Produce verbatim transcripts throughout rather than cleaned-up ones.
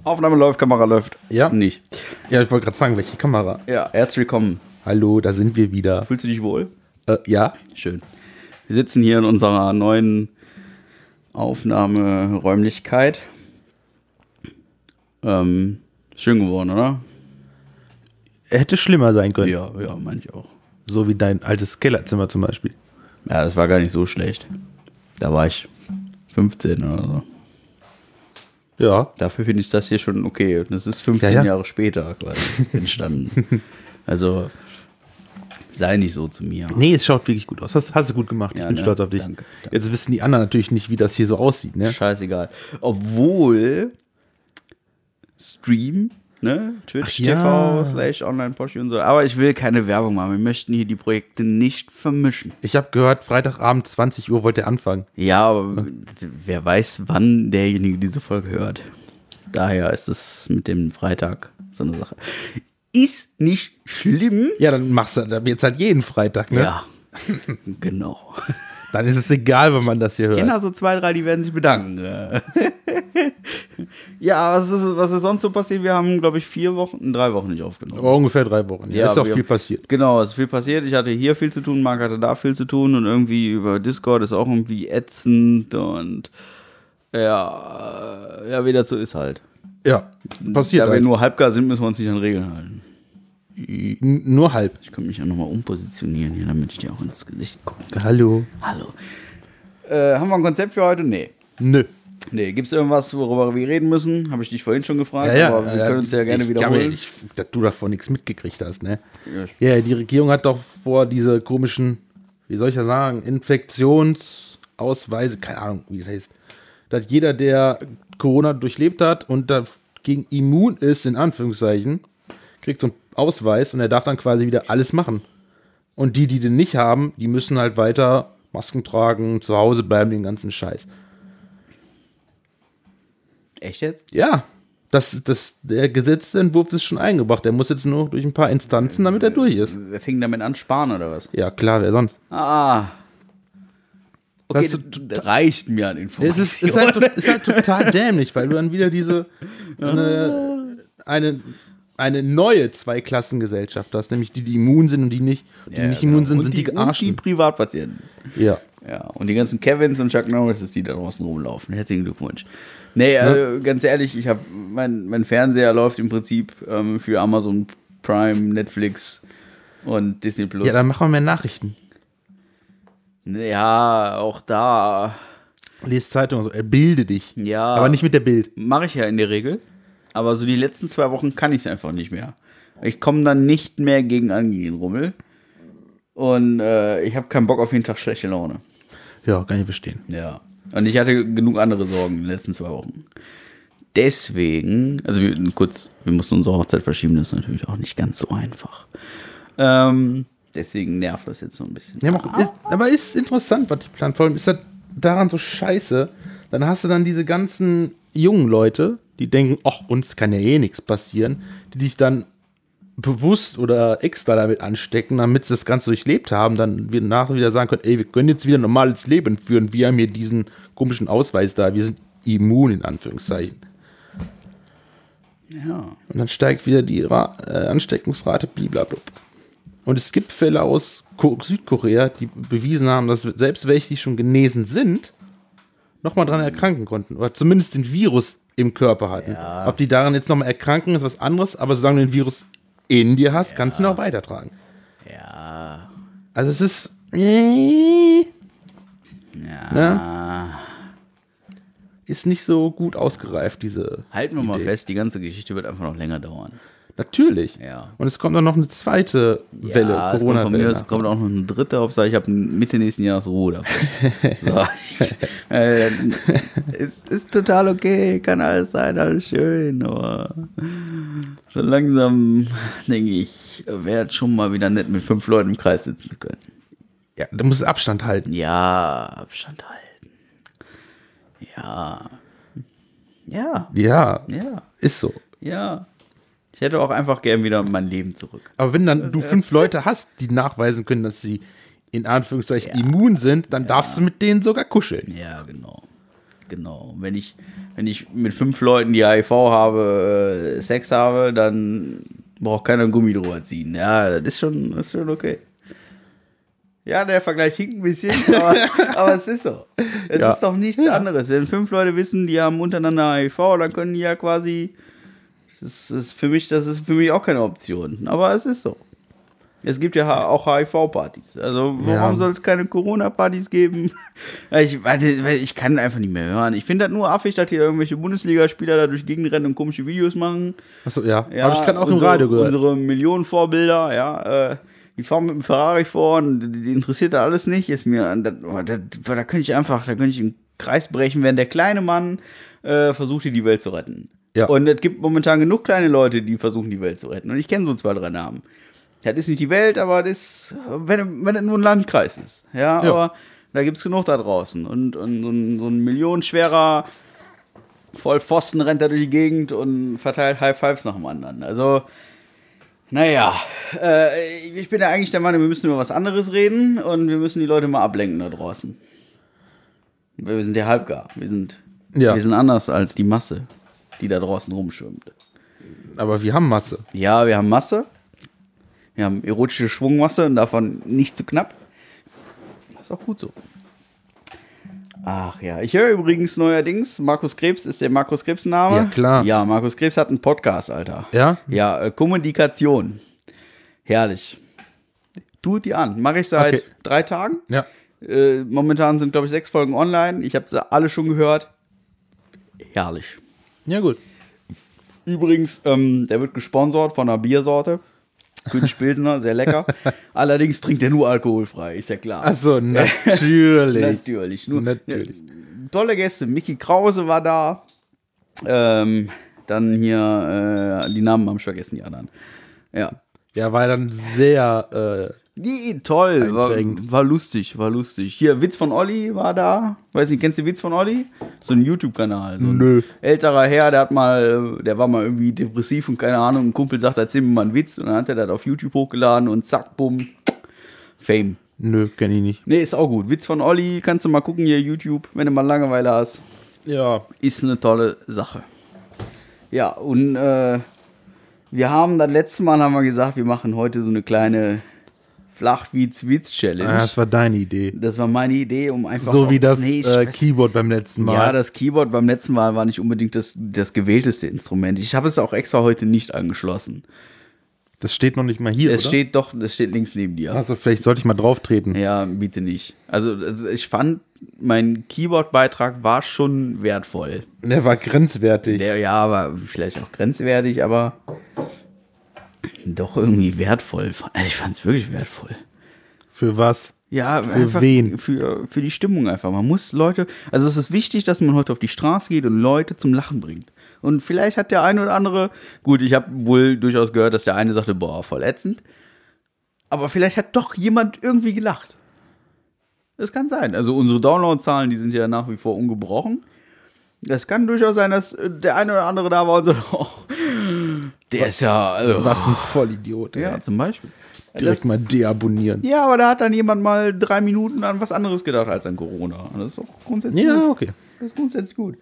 Aufnahme läuft, Kamera läuft. Ja. Nicht. Ja, ich wollte gerade sagen, welche Kamera? Ja, herzlich willkommen. Hallo, da sind wir wieder. Fühlst du dich wohl? Äh, ja. Schön. Wir sitzen hier in unserer neuen Aufnahmeräumlichkeit. Ähm, schön geworden, oder? Hätte schlimmer sein können. Ja, ja, meine ich auch. So wie dein altes Kellerzimmer zum Beispiel. Ja, das war gar nicht so schlecht. Da war ich fünfzehn oder so. Ja. Dafür finde ich das hier schon okay. Das ist fünfzehn Ja, ja. Jahre später quasi entstanden. Also, sei nicht so zu mir. Nee, es schaut wirklich gut aus. Das hast du gut gemacht. Ja, ich bin ne? stolz auf dich. Danke, danke. Jetzt wissen die anderen natürlich nicht, wie das hier so aussieht, ne? Scheißegal. Obwohl Stream, ne? Twitch Ach ja. T V slash Online-Poschi und so. Aber ich will keine Werbung machen. Wir möchten hier die Projekte nicht vermischen. Ich habe gehört, Freitagabend zwanzig Uhr wollt ihr anfangen. Ja, aber wer weiß, wann derjenige diese Folge hört. Daher ist es mit dem Freitag so eine Sache. Ist nicht schlimm. Ja, dann machst du dann jetzt halt jeden Freitag, ne? Ja, genau. Dann ist es egal, wenn man das hier hört. Genau, so zwei, drei, die werden sich bedanken. Ja, was ist, was ist sonst so passiert? Wir haben, glaube ich, vier Wochen, drei Wochen nicht aufgenommen. Oh, ungefähr drei Wochen. Ja, ist auch wir- viel passiert. Genau, es ist viel passiert. Ich hatte hier viel zu tun, Marc hatte da viel zu tun und irgendwie über Discord ist auch irgendwie ätzend und ja, ja, wie dazu ist halt. Ja, passiert Da wir halt. nur halbgar sind, müssen wir uns nicht an Regeln halten. N- Nur halb. Ich kann mich ja nochmal umpositionieren hier, damit ich dir auch ins Gesicht gucken kann. Hallo. Hallo. Äh, haben wir ein Konzept für heute? Nee. Nö. Nee, gibt es irgendwas, worüber wir reden müssen? Habe ich dich vorhin schon gefragt, aber wir können uns ja gerne ich wiederholen. Kann mir nicht, dass du davon nichts mitgekriegt hast, ne? Ja, ich- Ja, die Regierung hat doch vor, diese komischen, wie soll ich das sagen, Infektionsausweise, keine Ahnung, wie das heißt, dass jeder, der Corona durchlebt hat und dagegen immun ist, in Anführungszeichen, kriegt so einen Ausweis und er darf dann quasi wieder alles machen. Und die, die den nicht haben, die müssen halt weiter Masken tragen, zu Hause bleiben, den ganzen Scheiß. Echt jetzt? Ja, das, das, der Gesetzentwurf ist schon eingebracht. Der muss jetzt nur durch ein paar Instanzen, damit er durch ist. Wer fing damit an? Sparen oder was? Ja, klar, wer sonst? Ah. Okay, Das das, ist- das reicht mir an Es Informationen. ist, ist, halt, to- ist halt total dämlich, weil du dann wieder diese eine, eine, eine neue Zweiklassengesellschaft hast, nämlich die, die immun sind und die nicht. Die Ja, nicht genau. immun sind, Und sind die, und die Gearschten. Privatpatienten. Ja. Ja, und die ganzen Kevins und Chuck Norrises, die da draußen rumlaufen. Herzlichen Glückwunsch. Nee, äh, ganz ehrlich, ich habe mein, mein Fernseher läuft im Prinzip ähm, für Amazon Prime, Netflix und Disney Plus. Ja, dann machen wir mehr Nachrichten. Ja, auch da Lies Zeitung und so. Er bilde dich. Ja. Aber nicht mit der Bild. mache ich ja in der Regel. Aber so die letzten zwei Wochen kann ich es einfach nicht mehr. Ich komme dann nicht mehr gegen angehen, Rummel. Und äh, ich habe keinen Bock auf jeden Tag schlechte Laune. Ja, kann ich verstehen. Ja. Und ich hatte genug andere Sorgen in den letzten zwei Wochen. Deswegen, also wir, kurz, wir mussten unsere Hochzeit verschieben, das ist natürlich auch nicht ganz so einfach. Ähm, deswegen nervt das jetzt so ein bisschen. Ja, aber ist, aber ist interessant, was die planen. Vor allem ist das daran so scheiße. Dann hast du dann diese ganzen jungen Leute, die denken, ach, uns kann ja eh nichts passieren, die dich dann bewusst oder extra damit anstecken, damit sie das Ganze durchlebt haben, dann wir nachher wieder sagen können, ey, wir können jetzt wieder ein normales Leben führen, wir haben hier diesen komischen Ausweis da, wir sind immun in Anführungszeichen. Ja. Und dann steigt wieder die Ra äh, Ansteckungsrate, blablabla. Und es gibt Fälle aus Ko Südkorea, die bewiesen haben, dass selbst welche, die schon genesen sind, nochmal dran erkranken konnten. Oder zumindest den Virus im Körper hatten. Ja. Ob die daran jetzt nochmal erkranken, ist was anderes, aber solange du den Virus in dir hast, kannst du ihn auch weitertragen. Ja. Also es ist... äh, Ja. Ne? Ist nicht so gut ausgereift, diese... Halten wir mal Idee. fest, die ganze Geschichte wird einfach noch länger dauern. Natürlich. Ja. Und es kommt dann noch eine zweite Welle, Ja, es kommt von mir, Corona-Welle. es kommt auch noch eine dritte, Hauptsache ich habe Mitte nächsten Jahres Ruhe davon. So. äh, ist, ist total okay, kann alles sein, alles schön, aber so langsam denke ich, wäre es schon mal wieder nett, mit fünf Leuten im Kreis sitzen zu können. Ja, du musst Abstand halten. Ja, Abstand halten. Ja. Ja, Ja, ja, ist so. ja. Ich hätte auch einfach gern wieder mein Leben zurück. Aber wenn dann du fünf Leute hast, die nachweisen können, dass sie in Anführungszeichen Ja. immun sind, dann darfst du mit denen sogar kuscheln. Ja, genau. genau. Wenn ich, wenn ich mit fünf Leuten, die H I V habe, äh, Sex habe, dann braucht keiner ein Gummi drüber ziehen. Ja, das ist schon, das ist schon okay. Ja, der Vergleich hinkt ein bisschen, aber, aber es ist so. Es Ja. ist doch nichts Ja. anderes. Wenn fünf Leute wissen, die haben untereinander H I V, dann können die ja quasi. Das ist für mich, das ist für mich auch keine Option. Aber es ist so. Es gibt ja ha- auch H I V-Partys. Also warum Ja. soll es keine Corona-Partys geben? Ich, warte, weil ich kann einfach nicht mehr hören. Ich finde das nur affig, dass hier irgendwelche Bundesligaspieler da durch die Gegend rennen und komische Videos machen. Achso, ja. Ja, Aber ich kann auch unsere, im Radio gehört. Unsere Millionen Vorbilder, ja, äh, die fahren mit dem Ferrari vor und die, die interessiert das alles nicht. Ist mir, da, da, da könnte ich einfach, da könnte ich im Kreis brechen, während der kleine Mann äh, versucht, hier die Welt zu retten. Ja. Und es gibt momentan genug kleine Leute, die versuchen, die Welt zu retten. Und ich kenne so zwei, drei Namen. Das ist nicht die Welt, aber das ist, wenn, wenn es nur ein Landkreis ist. Ja, Ja. aber da gibt es genug da draußen. Und, und so, ein, so ein millionenschwerer Vollpfosten rennt da durch die Gegend und verteilt High Fives nach dem anderen. Also, naja, äh, ich bin ja eigentlich der Meinung, wir müssen über was anderes reden und wir müssen die Leute mal ablenken da draußen. Wir sind ja halbgar. Wir sind, Ja. wir sind anders als die Masse, die da draußen rumschwimmt. Aber wir haben Masse. Ja, wir haben Masse. Wir haben erotische Schwungmasse und davon nicht zu knapp. Das ist auch gut so. Ach ja, ich höre übrigens neuerdings, Markus Krebs ist der Markus Krebs-Name. Ja, klar. Ja, Markus Krebs hat einen Podcast, Alter. Ja? Ja, äh, Kommunikation. Herrlich. Tut die an. Mache ich seit Okay. drei Tagen. Ja. Äh, momentan sind, glaube ich, sechs Folgen online. Ich habe sie alle schon gehört. Herrlich. Ja, gut. Übrigens, ähm, der wird gesponsert von einer Biersorte. König Pilsner, sehr lecker. Allerdings trinkt er nur alkoholfrei, ist ja klar. Achso, natürlich. Natürlich. Nur, Natürlich. Ja, tolle Gäste. Micky Krause war da. Ähm, dann hier, äh, die Namen habe ich vergessen, die anderen. Ja. Ja, war dann sehr, äh, Die, toll, war, Einprägend. war lustig, war lustig. Hier, Witz von Olli war da. Weiß nicht, kennst du Witz von Olli? So ein YouTube-Kanal. So ein Nö. älterer Herr, der hat mal, der war mal irgendwie depressiv und keine Ahnung. Ein Kumpel sagt, erzähl mir mal einen Witz. Und dann hat er das auf YouTube hochgeladen und zack, bumm, Fame. nö, kenn ich nicht. Nee, ist auch gut. Witz von Olli, kannst du mal gucken hier, YouTube, wenn du mal Langeweile hast. Ja. Ist eine tolle Sache. Ja, und äh, wir haben das letzte Mal haben wir gesagt, wir machen heute so eine kleine Flachwitz-Witz-Challenge. Ah, das war deine Idee. Das war meine Idee, um einfach. So auch- wie das Nee, ich äh, weiß- Keyboard beim letzten Mal. Ja, das Keyboard beim letzten Mal war nicht unbedingt das, das gewählteste Instrument. Ich habe es auch extra heute nicht angeschlossen. Das steht noch nicht mal hier, Es oder? steht doch, es steht links neben dir. Also vielleicht sollte ich mal drauf treten. Ja, bitte nicht. Also, also ich fand, mein Keyboard-Beitrag war schon wertvoll. Der war grenzwertig. Der, ja, aber vielleicht auch grenzwertig, aber doch irgendwie wertvoll. Also ich fand es wirklich wertvoll. Für was? Ja, Für einfach wen? Für, für die Stimmung einfach. Man muss Leute, also es ist wichtig, dass man heute auf die Straße geht und Leute zum Lachen bringt. Und vielleicht hat der eine oder andere, gut, ich habe wohl durchaus gehört, dass der eine sagte, boah, voll ätzend. Aber vielleicht hat doch jemand irgendwie gelacht. Das kann sein. Also unsere Downloadzahlen, die sind ja nach wie vor ungebrochen. Das kann durchaus sein, dass äh, der eine oder andere da war und so, oh, der ist ja, also, Was ein Vollidiot. ja, ey. zum Beispiel. Direkt Das- mal deabonnieren. Ja, aber da hat dann jemand mal drei Minuten an was anderes gedacht als an Corona. Und das ist auch grundsätzlich Ja, gut. okay. Das ist grundsätzlich gut.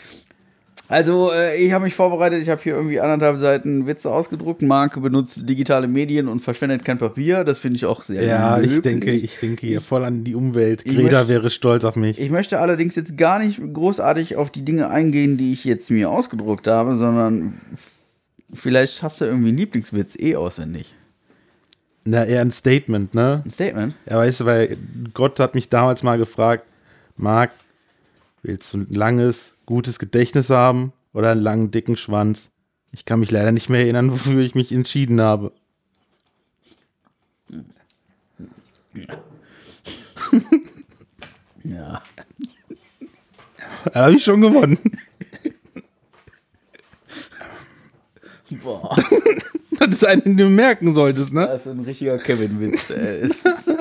Also, äh, ich habe mich vorbereitet. Ich habe hier irgendwie anderthalb Seiten Witze ausgedruckt. Marc benutzt digitale Medien und verschwendet kein Papier. Das finde ich auch sehr Ja, ich löblich. denke, ich denke hier voll an die Umwelt. Ich Greta möcht- wäre stolz auf mich. Ich möchte allerdings jetzt gar nicht großartig auf die Dinge eingehen, die ich jetzt mir ausgedruckt habe, sondern f- vielleicht hast du irgendwie einen Lieblingswitz eh auswendig. Na, eher ein Statement, ne? Ein Statement? Ja, weißt du, weil Gott hat mich damals mal gefragt, Marc, willst du ein langes, gutes Gedächtnis haben oder einen langen, dicken Schwanz? Ich kann mich leider nicht mehr erinnern, wofür ich mich entschieden habe. Ja. Da habe ich schon gewonnen. Boah. Das ist einen, den du merken solltest, ne? Das ist ein richtiger Kevin-Witz. äh, ist-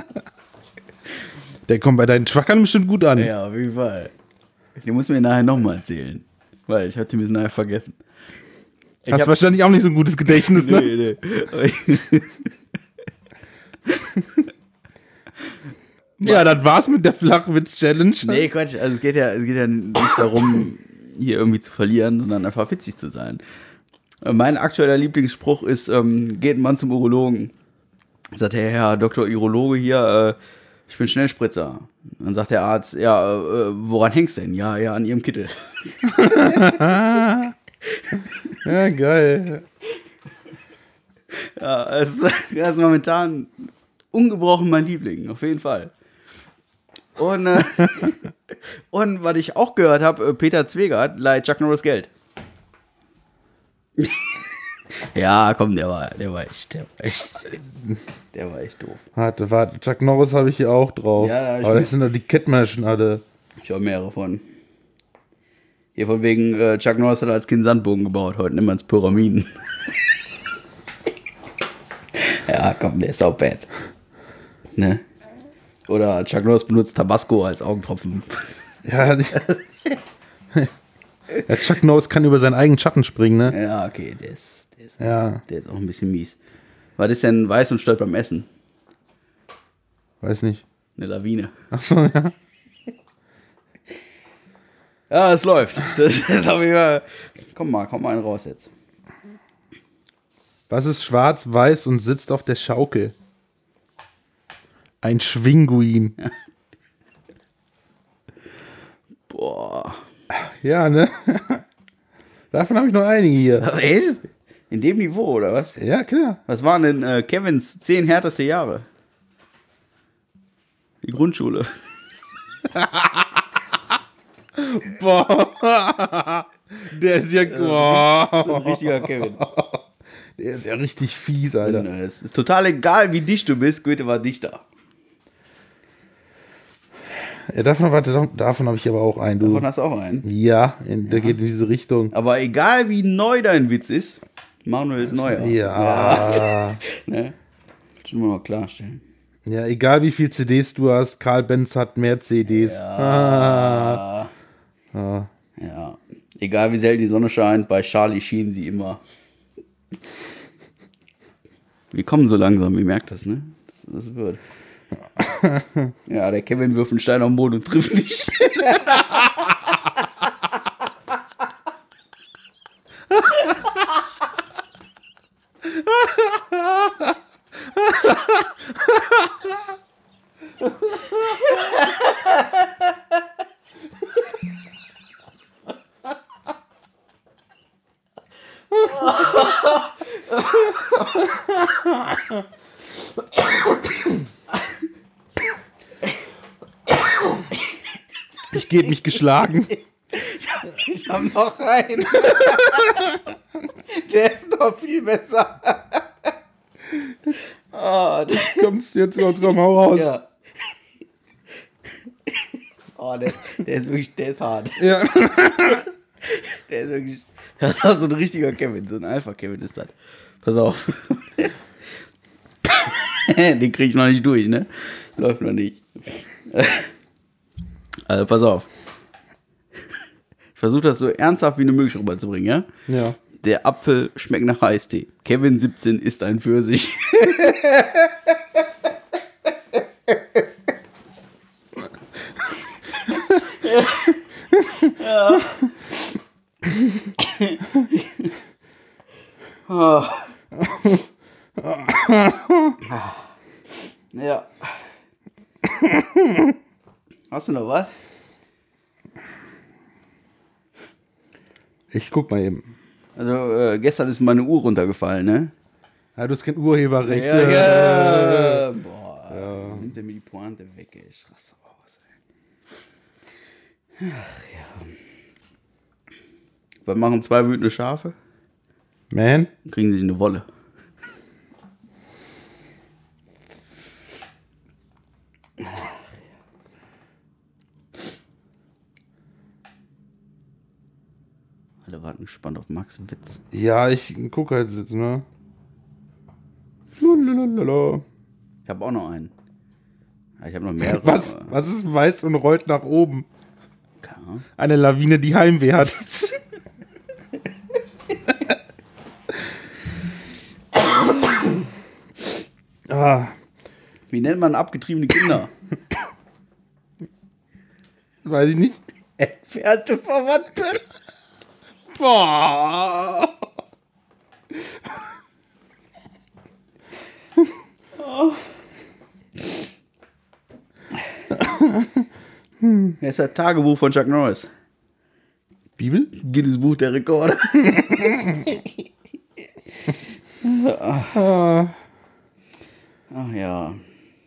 Der kommt bei deinen Truckern bestimmt gut an. Ja, auf jeden Fall. Den muss mir nachher nochmal erzählen. Weil ich hatte mir nachher vergessen. Ich Hast hab- wahrscheinlich auch nicht so ein gutes Gedächtnis, ne? Nee, nee. Ja, das war's mit der Flachwitz-Challenge. Nee, Quatsch. Also es geht ja, es geht ja nicht darum, hier irgendwie zu verlieren, sondern einfach witzig zu sein. Mein aktueller Lieblingsspruch ist, ähm, geht ein Mann zum Urologen. Sagt der Herr Doktor Urologe hier, äh, ich bin Schnellspritzer. Dann sagt der Arzt, ja, äh, woran hängst du denn? Ja, ja, an ihrem Kittel. Ja, geil. Ja, es ist, das ist momentan ungebrochen mein Liebling, auf jeden Fall. Und, äh, und was ich auch gehört habe, Peter Zwegert leiht Chuck Norris Geld. Ja, komm, der war, der war echt, der war echt, der war echt doof. Warte, warte, Chuck Norris habe ich hier auch drauf. Ja, ich aber weiß. das sind doch die Kettmaschen alle. Ich habe mehrere von. Hier von wegen, äh, Chuck Norris hat als Kind Sandbogen gebaut, heute nimmt man es Pyramiden. Ja, komm, der ist auch bad. Ne? Oder Chuck Norris benutzt Tabasco als Augentropfen. Ja, die, ja, Chuck Norris kann über seinen eigenen Schatten springen, ne? Ja, okay, der ist, der ist, Ja. der ist auch ein bisschen mies. Was ist denn weiß und stört beim Essen? Weiß nicht. Eine Lawine. Achso, ja. Ja, es läuft. Das ist auf jeden Fall. Komm mal, komm mal einen raus jetzt. Was ist schwarz, weiß und sitzt auf der Schaukel? Ein Schwinguin. Boah. Ja, ne? Davon habe ich noch einige hier. Was, ey? In dem Niveau, oder was? Ja, klar. Was waren denn äh, Kevins zehn härteste Jahre? Die Grundschule. Boah. Der ist ja. Boah. Ein richtiger Kevin. Der ist ja richtig fies, Und, Alter. äh, es ist total egal, wie dicht du bist. Goethe war Dichter. Ja, davon, warte, davon habe ich aber auch einen, du. Davon hast du auch einen. Ja, in, der geht in diese Richtung. Aber egal, wie neu dein Witz ist, Manuel ist neuer. Ja. Ne? Schon mal klarstellen. Ja, egal wie viel C Ds du hast, Karl Benz hat mehr C Ds. Ah. Ah. Ja. Egal, wie selten die Sonne scheint, bei Charlie schien sie immer. Wir kommen so langsam, ihr merkt das, ne? Das, das wird. Ja, der Kevin wirft einen Stein auf den Boden und trifft nicht. Ich gebe mich geschlagen. Ich hab noch einen. Der ist doch viel besser. Oh, der, Kommst jetzt mal drum raus. ja. Oh, der ist, der ist wirklich, der ist hart. Ja. Der ist wirklich, das ist auch so ein richtiger Kevin, so ein Alpha-Kevin ist das. Pass auf. Den krieg ich noch nicht durch, ne? Läuft noch nicht. Also, pass auf. Ich versuche das so ernsthaft wie möglich rüberzubringen, ja? Ja. Der Apfel schmeckt nach Eistee. Kevin siebzehn ist ein Pfirsich. Ja. Oh. Ja. Hast du noch was? Ich guck mal eben. Also, äh, gestern ist meine Uhr runtergefallen, ne? Ja, du hast kein Urheberrecht. Ja, ja. Boah, Ja. nimmt er mir die Pointe weg, ey. Ich raste aus, ey. Ach ja. Was machen zwei wütende Schafe? Man? Dann kriegen sie eine Wolle. Alle warten gespannt auf Max Witz. Ja, ich guck halt jetzt, ne? Lalalala. Ich habe auch noch einen. Ja, ich habe noch mehrere. Was, aber- was ist weiß und rollt nach oben? Keine Ahnung. Eine Lawine, die Heimweh hat. ah, Wie nennt man abgetriebene Kinder? Weiß ich nicht. Entfernte Verwandte. Boah. Das ist das Tagebuch von Chuck Norris. Bibel? Guinness Buch der Rekorde. Ah. Ach ja.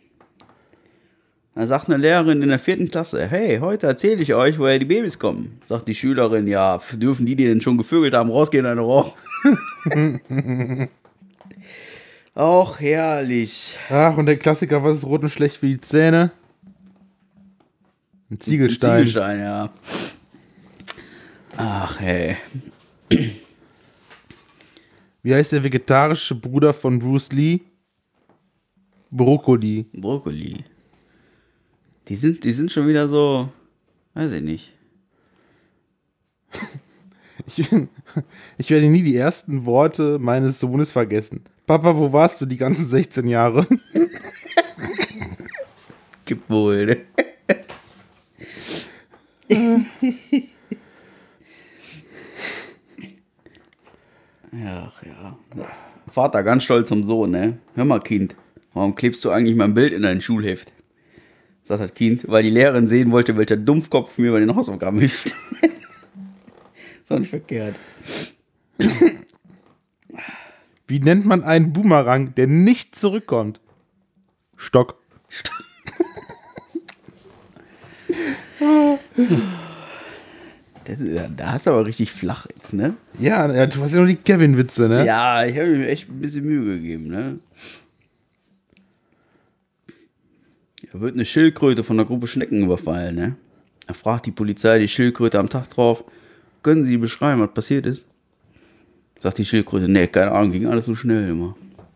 Da sagt eine Lehrerin in der vierten Klasse, hey, heute erzähle ich euch, woher die Babys kommen. Sagt die Schülerin, ja, dürfen die, die denn schon gevögelt haben, rausgehen in eine Rohr? Auch herrlich. Ach, und der Klassiker, was ist rot und schlecht für die Zähne? Ein Ziegelstein. Ein Ziegelstein, ja. Ach, hey. Wie heißt der vegetarische Bruder von Bruce Lee? Brokkoli. Brokkoli. Die sind, die sind schon wieder so, weiß ich nicht. Ich, ich werde nie die ersten Worte meines Sohnes vergessen. Papa, wo warst du die ganzen sechzehn Jahre? Gibt wohl, ne? Ach ja. Vater ganz stolz zum Sohn, ne? Hör mal, Kind, warum klebst du eigentlich mein Bild in dein Schulheft? Sagt das Kind, weil die Lehrerin sehen wollte, welcher Dumpfkopf mir bei den Hausaufgaben hilft. Ist auch nicht verkehrt. Wie nennt man einen Boomerang, der nicht zurückkommt? Stock. Das ist, da hast du aber richtig flach jetzt, ne? Ja, ja, du hast ja nur die Kevin-Witze, ne? Ja, ich habe mir echt ein bisschen Mühe gegeben, ne? Da wird eine Schildkröte von einer Gruppe Schnecken überfallen, ne? Da fragt die Polizei die Schildkröte am Tag drauf, können Sie beschreiben, was passiert ist? Sagt die Schildkröte, ne, keine Ahnung, ging alles so schnell immer.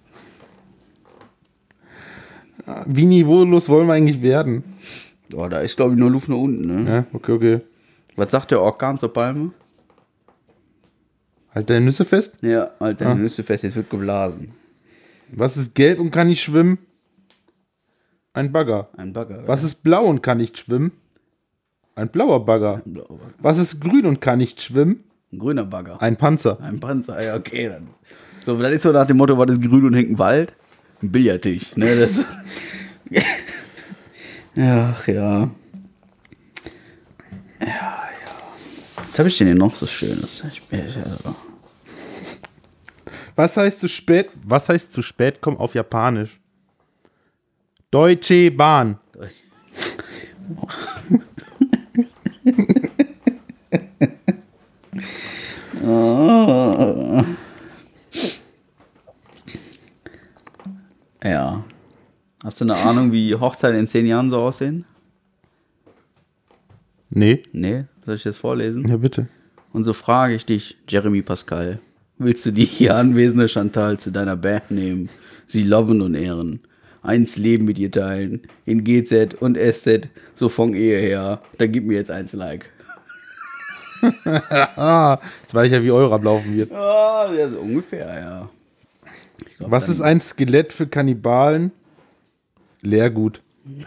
Wie niveaulos wollen wir eigentlich werden? Oh, da ist, glaube ich, nur Luft nach unten, ne? Ja, okay, okay. Was sagt der Orkan zur Palme? Halt deine Nüsse fest. Ja, halt deine Ah. Nüsse fest, jetzt wird geblasen. Was ist gelb und kann nicht schwimmen? Ein Bagger. Ein Bagger. Was ist blau und kann nicht schwimmen? Ein blauer Bagger. Ein blauer Bagger. Was ist grün und kann nicht schwimmen? Ein grüner Bagger. Ein Panzer. Ein Panzer, ja, okay. Dann. So, das ist so nach dem Motto, was ist grün und hängt ein Wald? Ein Billardtisch, ne? Das Ach ja. Ja, ja. Was habe ich denn hier noch so Schönes? Ich bin, also Was heißt zu spät? Was heißt zu spät kommen auf Japanisch? Deutsche Bahn. oh. Ja. Hast du eine Ahnung, wie Hochzeiten in zehn Jahren so aussehen? Nee. Nee, soll ich das vorlesen? Ja, bitte. Und so frage ich dich, Jeremy Pascal, willst du die hier anwesende Chantal zu deiner Band nehmen, sie loven und ehren, eins Leben mit ihr teilen, in G Z und S Z, so von Ehe her, dann gib mir jetzt eins Like. Ah, jetzt weiß ich ja, wie eurer ablaufen wird. Ah, ja, so ungefähr, ja. Ich glaub, Was dann- ist ein Skelett für Kannibalen? Leergut.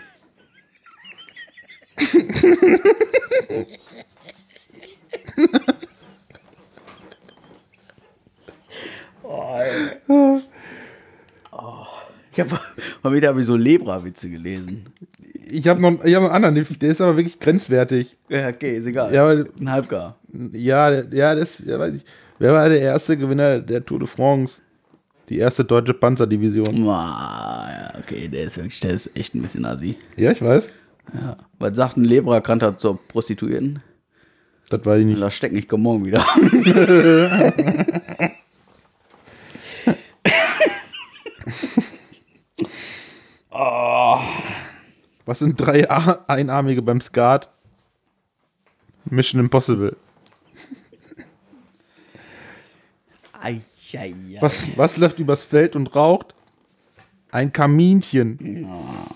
Oh, ey. Oh. Ich habe mal wieder hab ich so Lebra-Witze gelesen. Ich habe noch, ich hab noch einen anderen, der ist aber wirklich grenzwertig. Ja, okay, ist egal. Ja, aber, Ein Halbgar. ja, der- ja, das, ja, weiß ich. Wer war der erste Gewinner der Tour de France? Die erste deutsche Panzerdivision. Ah, ja, okay, der ist wirklich, der ist echt ein bisschen assi. Ja, ich weiß. Ja. Was sagt ein Lebra-Kranter zur Prostituierten? Das weiß ich nicht. Das steckt nicht, komm morgen wieder. oh. Was sind drei A- Einarmige beim Skat? Mission Impossible. Ei, ei, ei. Was, was läuft übers Feld und raucht? Ein Kaminchen.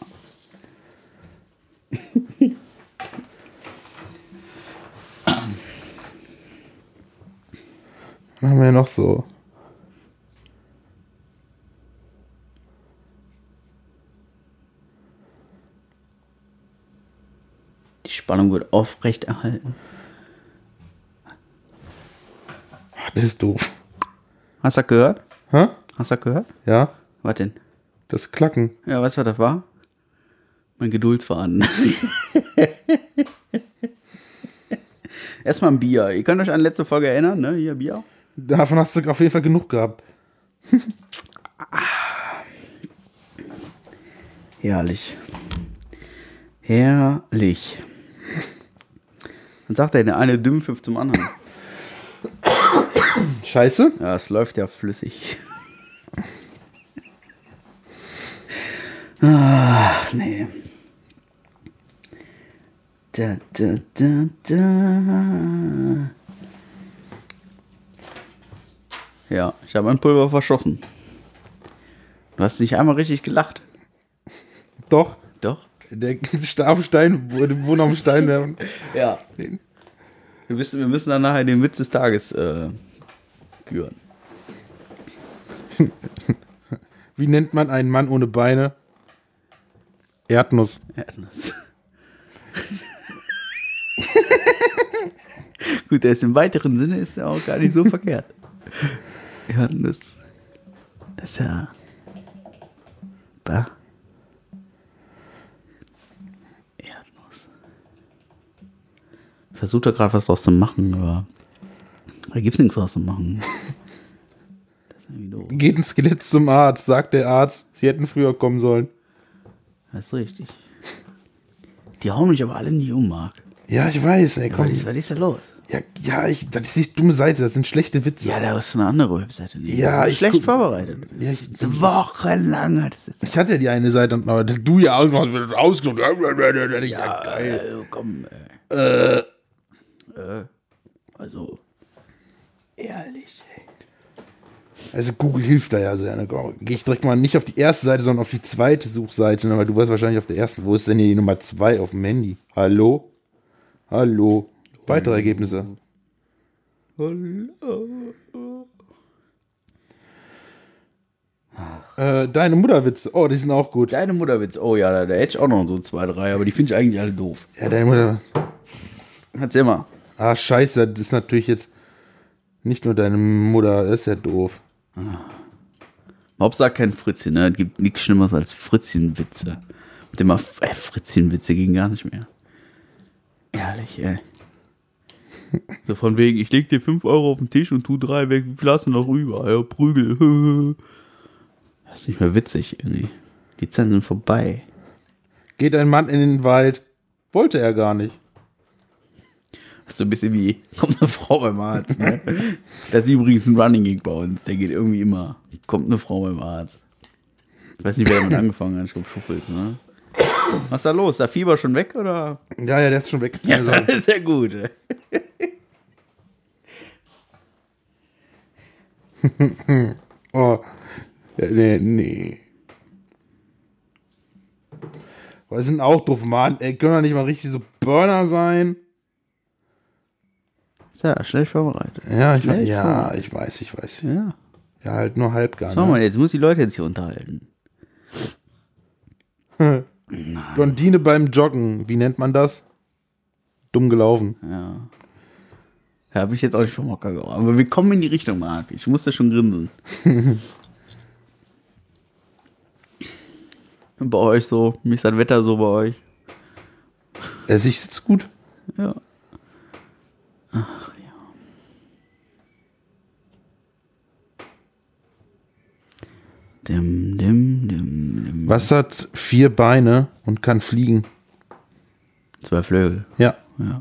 Was haben wir noch so? Die Spannung wird aufrechterhalten. Das ist doof. Hast du das gehört? Hä? Hast du das gehört? Ja? Was denn? Das Klacken. Ja, weißt du, was das war? Mein Geduldsfaden. Erstmal ein Bier. Ihr könnt euch an die letzte Folge erinnern, ne? Hier, Bier. Davon hast du auf jeden Fall genug gehabt. Herrlich. Herrlich. Dann sagt er, der eine Dünnpfiff zum anderen. Scheiße. Ja, es läuft ja flüssig. Ach, nee. Da, da, da, da. Ja, ich habe mein Pulver verschossen. Du hast nicht einmal richtig gelacht. Doch. Doch? Der Stab Stein, wo am Stein werfen. Ja. Wir müssen, wir müssen dann nachher den Witz des Tages äh, küren. Wie nennt man einen Mann ohne Beine? Erdnuss. Erdnuss. Gut, der ist im weiteren Sinne ist ja auch gar nicht so verkehrt. Erdnuss. Das ist ja. Bah. Erdnuss. Ich versuche da gerade was draus zu machen, aber da gibt es nichts draus zu machen. Das ist irgendwie doof. Geht ein Skelett zum Arzt, sagt der Arzt, sie hätten früher kommen sollen. Das ist richtig. Die hauen mich aber alle nicht um, Marc. Ja, ich weiß, ey, komm. Was ist, was ist da los? Ja, ja, ich, das ist die dumme Seite, das sind schlechte Witze. Ja, da ist eine andere Webseite. Ja, ich schlecht guck- vorbereitet. Ja, ich, Wochenlang hat es das. ich hatte ja die eine Seite, aber du ja auch noch ausgesucht. Ja, Ja, geil. also, komm. Äh, Äh, äh, also, ehrlich, ey. also Google hilft da ja sehr. Ne? Geh ich direkt mal nicht auf die erste Seite, sondern auf die zweite Suchseite, ne? Weil du warst wahrscheinlich auf der ersten. Wo ist denn hier die Nummer zwei auf dem Handy? Hallo? Hallo? Weitere Ergebnisse. Äh, deine Mutterwitze. Oh, die sind auch gut. Deine Mutterwitz. Oh ja, da, da hätte ich auch noch so zwei, drei, aber die finde ich eigentlich alle doof. Ja, deine Mutter. Erzähl mal. Ah, scheiße, das ist natürlich jetzt nicht nur deine Mutter, das ist ja doof. Hauptsache kein Fritzchen, ne? Es gibt nichts Schlimmeres als Fritzchenwitze. Mit dem mal, äh, Fritzchenwitze gehen gar nicht mehr. Ehrlich, ey. So von wegen, ich leg dir fünf Euro auf den Tisch und tu drei weg, wie viel hast du noch rüber? Ja, Prügel. Das ist nicht mehr witzig irgendwie. Die Zeiten sind vorbei. Geht ein Mann in den Wald. Wollte er gar nicht. Das ist so ein bisschen wie, kommt eine Frau beim Arzt, ne? Das ist übrigens ein Running Gag bei uns. Der geht irgendwie immer. Kommt eine Frau beim Arzt. Ich weiß nicht, wer damit angefangen hat. Ich glaube, Schuffels, ne? Was ist da los? Ist der Fieber schon weg, oder? Ja, ja, der ist schon weg. Ja, Also, das ist ja gut. oh. Ja, nee, nee. Aber sind auch doof, Mann. Ey, können doch nicht mal richtig so Burner sein. Ist ja schlecht vorbereitet. Ja, ich, Schnell ja, ich weiß, ich weiß. Ja. Ja, halt nur halb gar Was machen wir nicht. jetzt? Muss die Leute jetzt hier unterhalten. Blondine beim Joggen. Wie nennt man das? Dumm gelaufen. Ja. Ja, habe ich jetzt auch nicht vom Hocker gehauen. Aber wir kommen in die Richtung, Marc. Ich musste schon grinsen. Und bei euch so? Wie ist das Wetter so bei euch? Er sich sitzt gut. Ja. Ach ja. Dim, dim, dim, dim. Was hat vier Beine und kann fliegen? Zwei Flügel. Ja. Ja.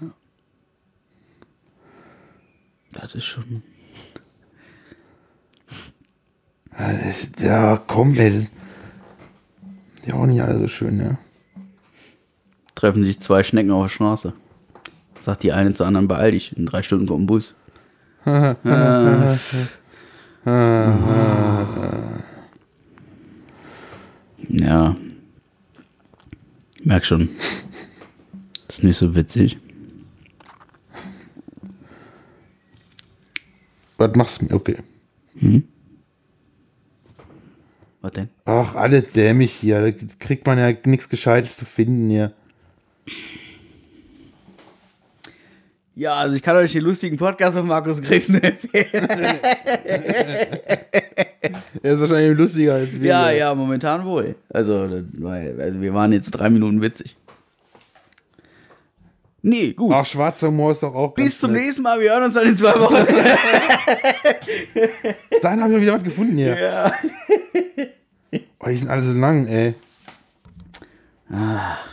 Das ist schon. Ja, das- Ja, komm, ey. Das, ja, auch nicht alle so schön, ja. Treffen sich zwei Schnecken auf der Straße. Sagt die eine zur anderen, beeil dich. In drei Stunden kommt ein Bus. äh. Ja. Ich merk schon. Ist nicht so witzig. Was machst du mir? Okay. Was denn? Ach, alle dämlich hier. Da kriegt man ja nichts Gescheites zu finden hier. Ja, also ich kann euch den lustigen Podcast von Markus Gräfsen empfehlen. Er ist wahrscheinlich lustiger als wir. Ja, ja, momentan wohl. Also, das war- also wir waren jetzt drei Minuten witzig. Nee, gut. Ach, schwarzer Humor ist doch auch ganz Bis zum nett. nächsten Mal. Wir hören uns dann in zwei Wochen. Bis dahin habe ich wieder was gefunden hier. Ja. Oh, die sind alle so lang, ey. Ach,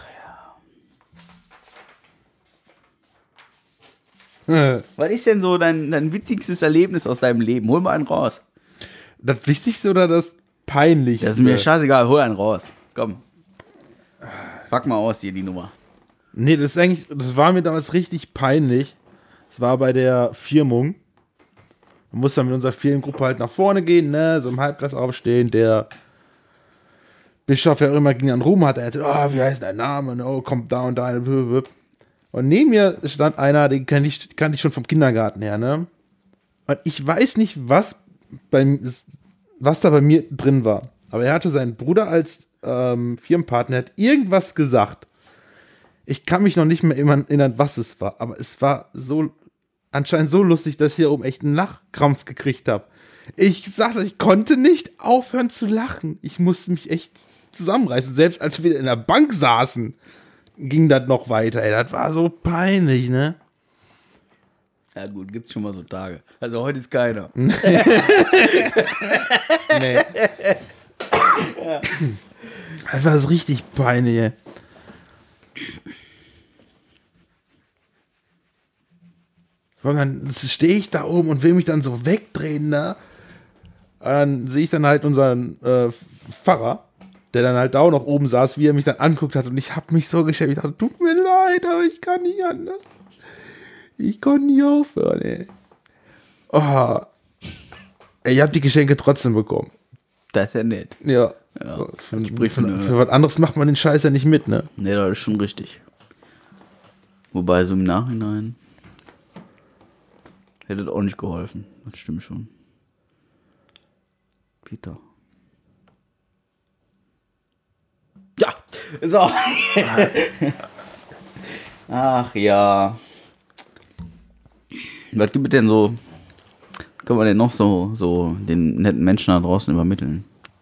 Äh, was ist denn so dein, dein witzigstes Erlebnis aus deinem Leben? Hol mal einen raus. Das Wichtigste oder das Peinlichste? Das ist mir scheißegal. Hol einen raus. Komm. Pack mal aus hier die Nummer. Nee, das ist eigentlich, das war mir damals richtig peinlich. Das war bei der Firmung. Man muss dann mit unserer Firmengruppe halt nach vorne gehen, ne, so im Halbkreis aufstehen. Der Bischof, ja auch immer ging dann rum, hat er erzählt, oh, wie heißt dein Name? Und, oh, kommt da und da. Und neben mir stand einer, den kannte ich, kannte ich schon vom Kindergarten her, ne. Und ich weiß nicht, was, beim, was da bei mir drin war. Aber er hatte seinen Bruder als ähm, Firmenpartner, hat irgendwas gesagt. Ich kann mich noch nicht mehr erinnern, was es war, aber es war so anscheinend so lustig, dass ich hier oben echt einen Lachkrampf gekriegt habe. Ich sag's euch, ich konnte nicht aufhören zu lachen. Ich musste mich echt zusammenreißen. Selbst als wir in der Bank saßen, ging das noch weiter. Ey, das war so peinlich, ne? Ja gut, gibt's schon mal so Tage. Also heute ist keiner. Nee. Das war so richtig peinlich, ey. Dann stehe ich da oben und will mich dann so wegdrehen, ne? Und dann sehe ich dann halt unseren äh, Pfarrer, der dann halt da auch noch oben saß, wie er mich dann anguckt hat. Und ich habe mich so geschämt. Ich dachte, tut mir leid, aber ich kann nicht anders. Ich konnte nie aufhören, ey. Oh. Ey, ich habe die Geschenke trotzdem bekommen. Das ist ja nett. Ja. Ja, So, für, spricht für, für eine- für was anderes macht man den Scheiß ja nicht mit, ne? Nee, das ist schon richtig. Wobei so im Nachhinein hätte das auch nicht geholfen. Das stimmt schon. Peter. Ja, so. Ach ja. Was gibt es denn so? Können wir denn noch so, so den netten Menschen da draußen übermitteln?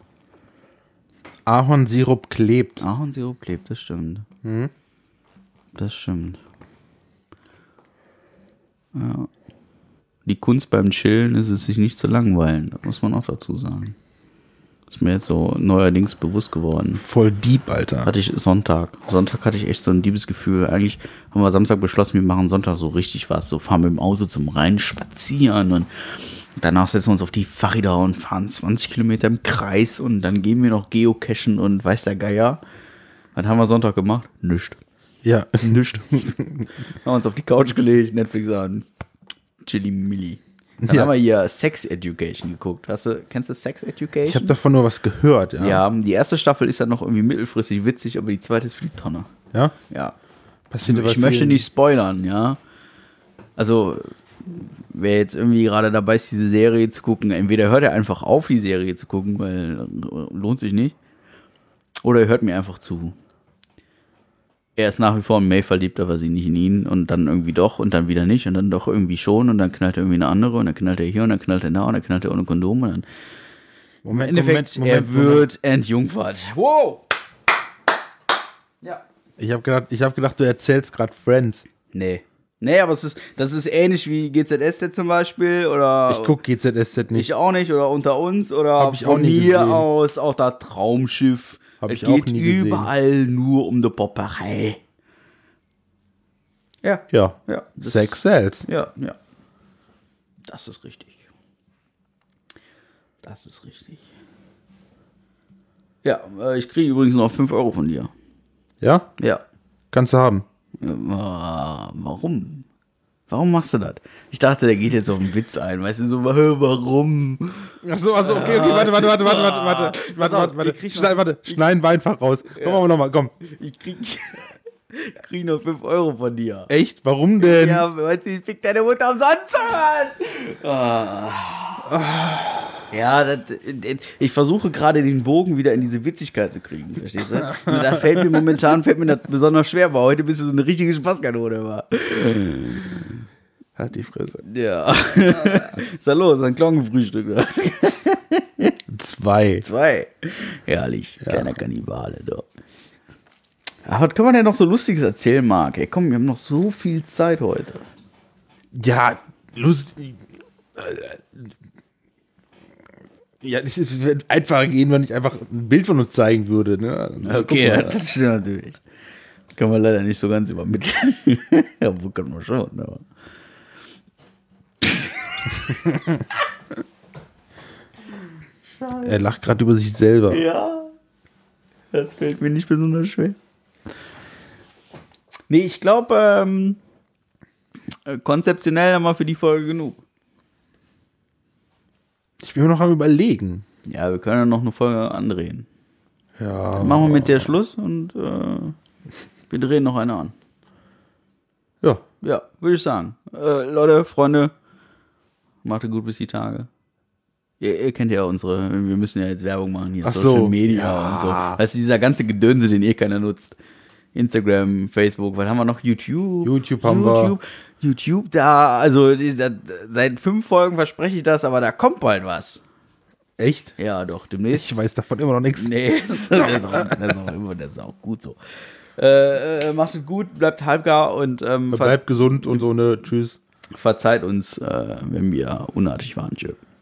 Ahornsirup klebt. Ahornsirup klebt, das stimmt. Mhm. Das stimmt. Ja. Die Kunst beim Chillen ist es, sich nicht zu langweilen. Das muss man auch dazu sagen. Ist mir jetzt so neuerdings bewusst geworden. Voll deep, Alter. Hatte ich Sonntag. Sonntag hatte ich echt so ein liebes Gefühl. Eigentlich haben wir Samstag beschlossen, wir machen Sonntag so richtig was. So fahren wir im Auto zum Rhein spazieren und danach setzen wir uns auf die Fahrräder und fahren zwanzig Kilometer im Kreis und dann gehen wir noch geocachen und weiß der Geier. Was haben wir Sonntag gemacht? Nischt. Ja. Nischt. Haben uns auf die Couch gelegt, Netflix an. Chili Milli. Dann Ja. haben wir hier Sex Education geguckt. Hast du, kennst du Sex Education? Ich habe davon nur was gehört, ja. Ja, die erste Staffel ist dann noch irgendwie mittelfristig witzig, aber die zweite ist für die Tonne. Ja? Ja. Passiert aber Ich viel- möchte nicht spoilern, ja. Also, wer jetzt irgendwie gerade dabei ist, diese Serie zu gucken, entweder hört er einfach auf, die Serie zu gucken, weil äh, lohnt sich nicht. Oder er hört mir einfach zu. Er ist nach wie vor in May verliebt, aber sie nicht in ihn und dann irgendwie doch und dann wieder nicht und dann doch irgendwie schon und dann knallt er irgendwie eine andere und dann knallt er hier und dann knallt er da und dann knallt er ohne Kondom und dann Moment, im Endeffekt, Moment, Moment, er wird entjungfert. Wow! Ja. Ich habe gedacht, ich hab gedacht, du erzählst gerade Friends. Nee. Nee, aber es ist, das ist ähnlich wie G Z S Z zum Beispiel oder Ich guck G Z S Z nicht. ich auch nicht oder unter uns oder Hab ich auch von nie mir gesehen. aus auch das Traumschiff. Hab es ich auch geht nie gesehen. überall nur um die Popperei. Ja. Ja. Ja. Das, Sex sells. Ja, ja. Das ist richtig. Das ist richtig. Ja, äh, ich kriege übrigens noch fünf Euro von dir. Ja? Ja. Kannst du haben. Ja, wa- warum? Warum machst du das? Ich dachte, der geht jetzt auf einen Witz ein, weißt du, so, "Hä, warum? Achso, achso, okay, okay, warte, warte, warte, warte, warte, warte, Pass warte, auf, warte, warte, ich krieg noch- Schneid, warte, schneiden wir einfach raus. Komm aber nochmal, komm. Ich krieg, krieg noch fünf Euro von dir. Echt? Warum denn? Ja, weißt du, ich fick deine Mutter umsonst was? Ah. Ja, das, das, ich versuche gerade den Bogen wieder in diese Witzigkeit zu kriegen, verstehst du? Und da fällt mir momentan fällt mir das besonders schwer, weil heute bist du so eine richtige Spaßkanone war. Halt die Fresse. Ja. Ist da los, ein Klongefrühstück. Oder? Zwei. Zwei. Herrlich, ja. Kleiner Kannibale. Doch. Aber was kann man denn noch so Lustiges erzählen, Marc? Ey, komm, wir haben noch so viel Zeit heute. Ja, lustig. Ja, es wird einfacher gehen, wenn ich einfach ein Bild von uns zeigen würde. Ne? Okay, ja, das stimmt natürlich. Kann man leider nicht so ganz übermitteln. Ja, wo kann man schon. Aber. Er lacht gerade über sich selber. Ja, das fällt mir nicht besonders schwer. Nee, ich glaube, ähm, konzeptionell haben wir für die Folge genug. Ich bin mir noch am Überlegen. Ja, wir können ja noch eine Folge andrehen. Ja. Dann machen wir mit der Schluss und äh, wir drehen noch eine an. Ja. Ja, würde ich sagen. Äh, Leute, Freunde, macht es gut bis die Tage. Ihr, ihr kennt ja unsere, wir müssen ja jetzt Werbung machen hier, Ach Social so, Media ja. und so. Weißt du, dieser ganze Gedönse, den eh keiner nutzt. Instagram, Facebook, was haben wir noch? YouTube. YouTube haben YouTube, wir. YouTube, da, also da, seit fünf Folgen verspreche ich das, aber da kommt bald was. Echt? Ja, doch, demnächst. Ich weiß davon immer noch nichts. Nee, das ist auch, das ist auch, immer, das ist auch gut so. Äh, äh, macht es gut, bleibt halbgar und ähm, Bleibt gesund und so, ne? Tschüss. Verzeiht uns, äh, wenn wir unartig waren. Tschö.